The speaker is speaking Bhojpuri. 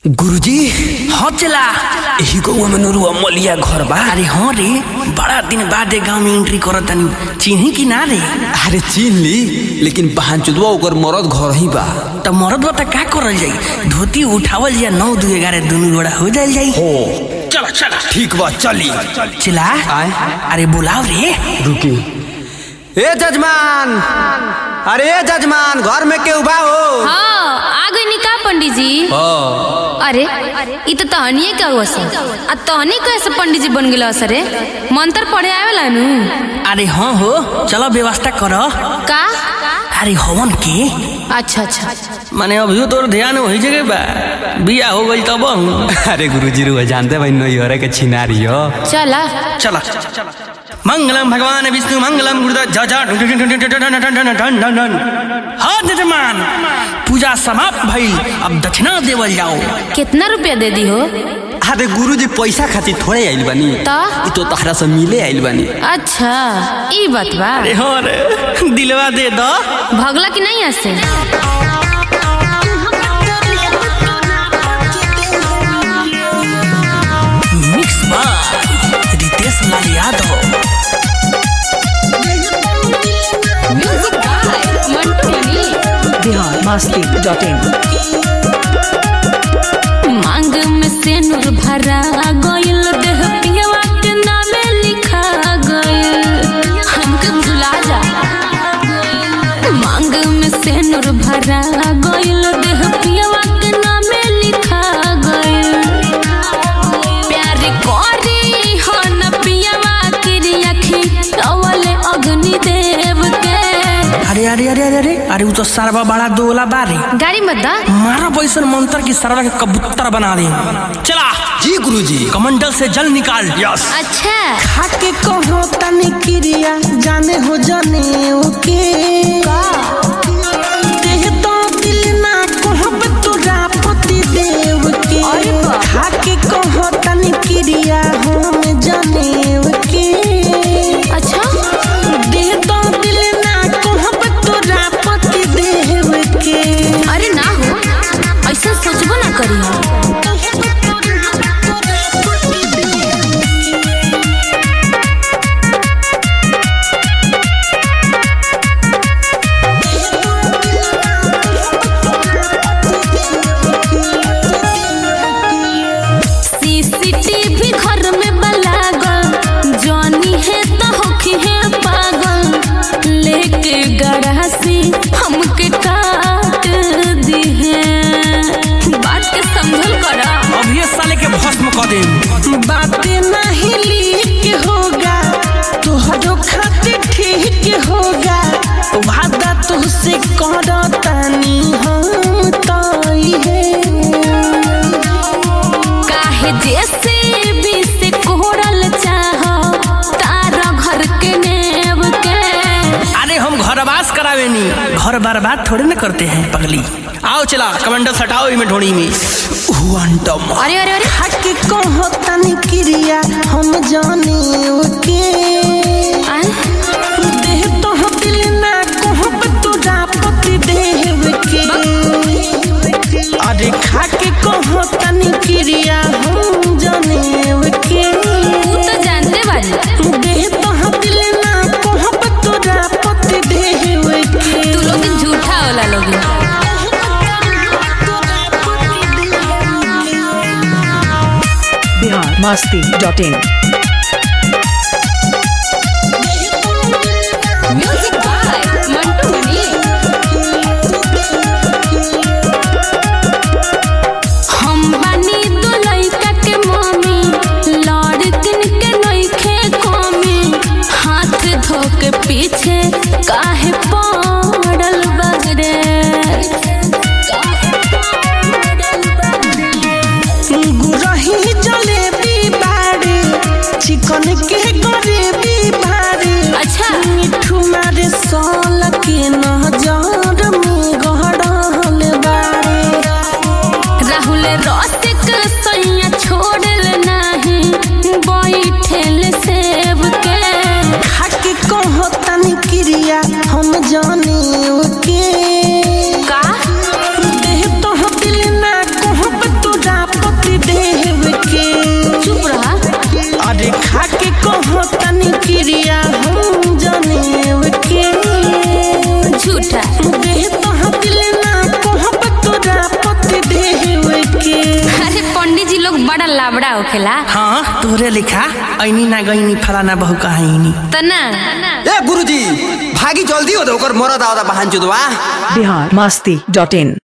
गुरुजी हाँ चला यही गौवा में नरुआ मलिया घर बा। अरे हाँ रे, बड़ा दिन बाद गांव में एंट्री करत तनी, चिन्ही की ना रे? अरे चिन्ह ली, लेकिन बहन चुदवा ओकर मरद घर ही बा। तो मरद बा त का करल जाई? धोती उठावल या 9 2 11 दोनों गोड़ा हो जाल जाई। हो चला चला ठीक बा चली। चला अरे बुलाओ रे। रुकी। ए जजमान, अरे जजमान घर में केहू बा हो? हाँ आ गई निका पंडित जी। अरे इ तो तहनिए का हुआ सर, आ तहनी कैसे पंडित जी बन गेला सर? मंत्र पढ़े आवेला नु? अरे हाँ हो, चलो व्यवस्था करो। का? अरे हवन के। अच्छा अच्छा माने अभी तोर ध्यान वही जगह बा, बिया हो गई तब। अरे गुरुजी रुआ जानते भाई नैहरे के छिनारी हो। चला चला मंगलम भगवान विष्णु मंगलम गुरुदेव जजा। हाँ जजमान, पूजा समाप्त भइल, अब दक्षिणा देवल जाओ। कितना रुपया दे दी हो? अरे गुरुजी पैसा खातिर थोड़े आइल बानी, तो तो तहरा से मिले आइल बानी। अच्छा ई बात बा। अरे हाँ रे, दिलवा दे दो। भगला की नहीं ऐसे? मिक्स बार Ritesh Lal Yadav. Music by Mantu Mani. biharmasti.in मांग में से नूर भरा गइल, देह पियवा के नामे लिखा गइल, हमके भुला जा। मांग में से नूर भरा गइल, देह पियवा के नामे लिखा गइल, प्यार करी हो न पियवा की आँखी अवले अग्नि देव के। अरे अरे अरे अरे अरे अरे, वो तो सरवा बड़ा दोला बारे। गाड़ी मत दा, मारा बैसन मंत्र की सरवा के कबूतर बना दे। चला जी गुरुजी। कमंडल से जल निकाल। यस। अच्छा खाके कहो तनी क्रिया जाने हो जाने ओके देह तो दिल ना कहब तोरा पति देव के। खाके कहो तनी क्रिया हम जाने ओके। अच्छा देह तो दिल ना कहब तोरा पति देव के। अरे ना हो, ऐसा सोचबो ना करी हो। सीसीटीवी घर में बलागल, जानी है तो होखी है पागल, लेके गड़ासी हमके काट दी है। बात के समझल करा। अब ये साले के भस्म कर दे। बातें नहीं लीक होगा, तुहरो खातिर ठीक होगा, वादा तुझसे करो तानी हम ताई है। काहे जैसे भी से कोड़ल चाहो तारा घर के नेव के। अरे हम घरवास करावे नी, घर बर्बाद थोड़े ना करते हैं पगली। आओ चला कमंडल सटाओ इमे ढोड़ी में। अरे अरे अरे खाके कहो तनी क्रिया हम जाने ओके। देह तो दिल ना कहब तोरा पति देव के। अरे खाके कहो तनी क्रिया हम जाने ओके। तू तो जानते वाली। देह तो दिल ना कहब तोरा पति देव के। तू लोग झूठा होला लोग। biharmasti.in म्यूजिक बाय मंटू मनी। हम बानी दो लइका के मम्मी, लड़किन के नइखे कमी, हाथ धो के पीछे काहे पड़ल बगरे। गुरही जलेबी बाड़ी, चिकन के गरीबी भारी। अच्छा मिठू मारे साल के नजर में गहरल बाड़ी। राहुल रसिक सैया छोड़ल नाही, बैठल सेब के। खाके कहो तनी क्रिया हम जाने ओके। का देह तो दिल ना कहब तोरा लाबड़ा होखेला। हाँ तोरे लिखा ऐनी ना गईनी फलाना बहु कहानी तना ए गुरुजी भागी जल्दी हो दो ओकर मरद आवदा बहान चुदवा biharmasti.in